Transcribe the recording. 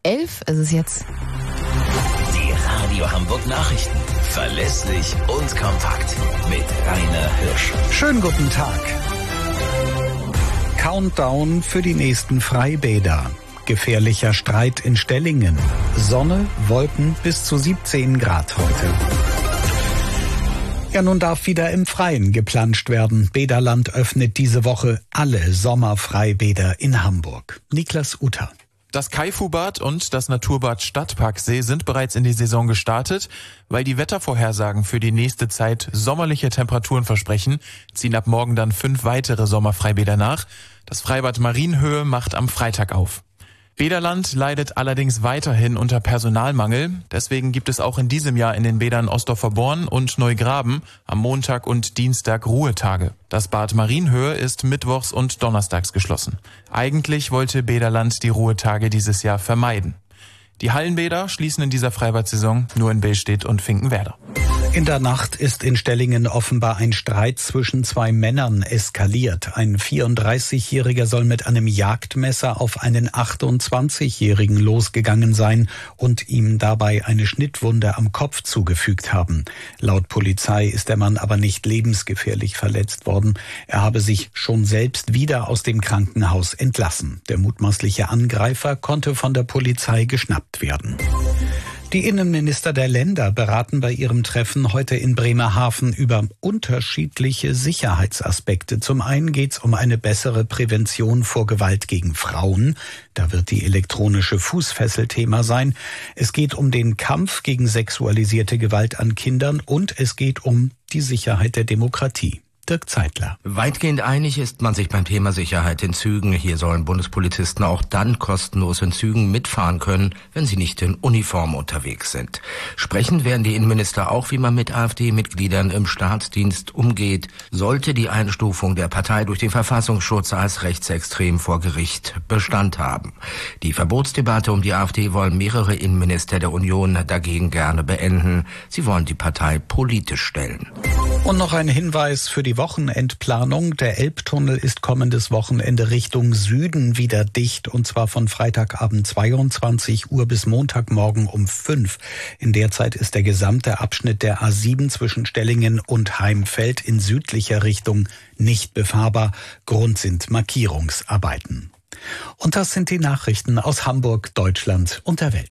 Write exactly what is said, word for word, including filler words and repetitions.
elf ist es jetzt. Die Radio Hamburg Nachrichten. Verlässlich und kompakt. Mit Rainer Hirsch. Schönen guten Tag. Countdown für die nächsten Freibäder. Gefährlicher Streit in Stellingen. Sonne, Wolken bis zu siebzehn Grad heute. Ja, nun darf wieder im Freien geplanscht werden. Bäderland öffnet diese Woche alle Sommerfreibäder in Hamburg. Niklas Utter. Das Kaifu-Bad und das Naturbad Stadtparksee sind bereits in die Saison gestartet. Weil die Wettervorhersagen für die nächste Zeit sommerliche Temperaturen versprechen, ziehen ab morgen dann fünf weitere Sommerfreibäder nach. Das Freibad Marienhöhe macht am Freitag auf. Bäderland leidet allerdings weiterhin unter Personalmangel. Deswegen gibt es auch in diesem Jahr in den Bädern Ostdorfer-Born und Neugraben am Montag und Dienstag Ruhetage. Das Bad Marienhöhe ist mittwochs und donnerstags geschlossen. Eigentlich wollte Bäderland die Ruhetage dieses Jahr vermeiden. Die Hallenbäder schließen in dieser Freibad-Saison nur in Billstedt und Finkenwerder. In der Nacht ist in Stellingen offenbar ein Streit zwischen zwei Männern eskaliert. Ein vierunddreißigjähriger soll mit einem Jagdmesser auf einen achtundzwanzigjährigen losgegangen sein und ihm dabei eine Schnittwunde am Kopf zugefügt haben. Laut Polizei ist der Mann aber nicht lebensgefährlich verletzt worden. Er habe sich schon selbst wieder aus dem Krankenhaus entlassen. Der mutmaßliche Angreifer konnte von der Polizei geschnappt werden. Die Innenminister der Länder beraten bei ihrem Treffen heute in Bremerhaven über unterschiedliche Sicherheitsaspekte. Zum einen geht es um eine bessere Prävention vor Gewalt gegen Frauen. Da wird die elektronische Fußfessel Thema sein. Es geht um den Kampf gegen sexualisierte Gewalt an Kindern und es geht um die Sicherheit der Demokratie. Dirk Zeitler. Weitgehend einig ist man sich beim Thema Sicherheit in Zügen. Hier sollen Bundespolizisten auch dann kostenlos in Zügen mitfahren können, wenn sie nicht in Uniform unterwegs sind. Sprechend werden die Innenminister auch, wie man mit AfD-Mitgliedern im Staatsdienst umgeht, sollte die Einstufung der Partei durch den Verfassungsschutz als rechtsextrem vor Gericht Bestand haben. Die Verbotsdebatte um die AfD wollen mehrere Innenminister der Union dagegen gerne beenden. Sie wollen die Partei politisch stellen. Und noch ein Hinweis für die Wochenendplanung. Der Elbtunnel ist kommendes Wochenende Richtung Süden wieder dicht, und zwar von Freitagabend zweiundzwanzig Uhr bis Montagmorgen um fünf. In der Zeit ist der gesamte Abschnitt der A sieben zwischen Stellingen und Heimfeld in südlicher Richtung nicht befahrbar. Grund sind Markierungsarbeiten. Und das sind die Nachrichten aus Hamburg, Deutschland und der Welt.